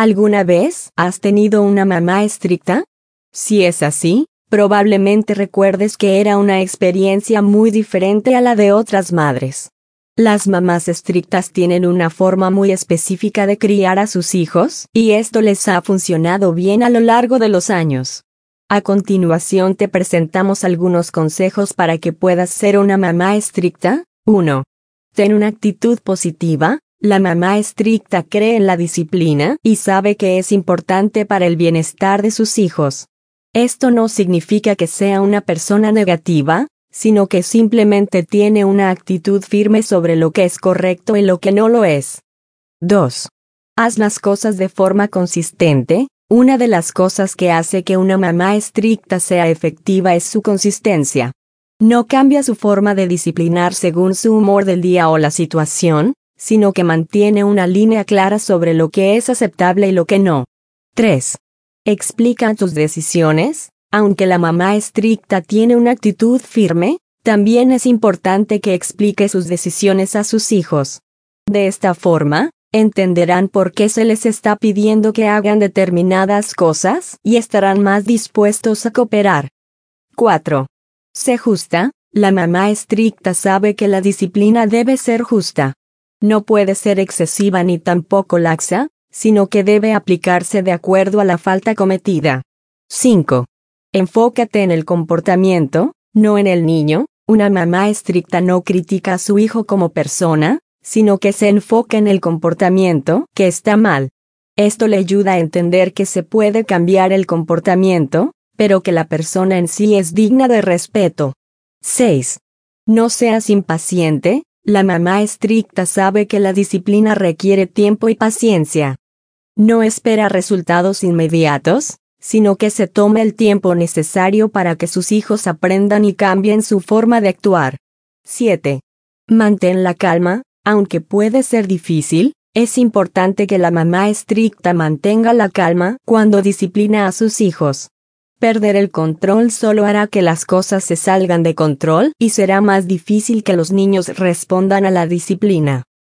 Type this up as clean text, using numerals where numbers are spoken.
¿Alguna vez has tenido una mamá estricta? Si es así, probablemente recuerdes que era una experiencia muy diferente a la de otras madres. Las mamás estrictas tienen una forma muy específica de criar a sus hijos, y esto les ha funcionado bien a lo largo de los años. A continuación te presentamos algunos consejos para que puedas ser una mamá estricta. 1. Ten una actitud positiva. La mamá estricta cree en la disciplina y sabe que es importante para el bienestar de sus hijos. Esto no significa que sea una persona negativa, sino que simplemente tiene una actitud firme sobre lo que es correcto y lo que no lo es. 2. Haz las cosas de forma consistente. Una de las cosas que hace que una mamá estricta sea efectiva es su consistencia. No cambia su forma de disciplinar según su humor del día o la situación, sino que mantiene una línea clara sobre lo que es aceptable y lo que no. 3. Explica tus decisiones. Aunque la mamá estricta tiene una actitud firme, también es importante que explique sus decisiones a sus hijos. De esta forma, entenderán por qué se les está pidiendo que hagan determinadas cosas y estarán más dispuestos a cooperar. 4. Sé justa. La mamá estricta sabe que la disciplina debe ser justa. No puede ser excesiva ni tampoco laxa, sino que debe aplicarse de acuerdo a la falta cometida. 5. Enfócate en el comportamiento, no en el niño. Una mamá estricta no critica a su hijo como persona, sino que se enfoca en el comportamiento que está mal. Esto le ayuda a entender que se puede cambiar el comportamiento, pero que la persona en sí es digna de respeto. 6. No seas impaciente. La mamá estricta sabe que la disciplina requiere tiempo y paciencia. No espera resultados inmediatos, sino que se tome el tiempo necesario para que sus hijos aprendan y cambien su forma de actuar. 7. Mantén la calma. Aunque puede ser difícil, es importante que la mamá estricta mantenga la calma cuando disciplina a sus hijos. Perder el control solo hará que las cosas se salgan de control y será más difícil que los niños respondan a la disciplina.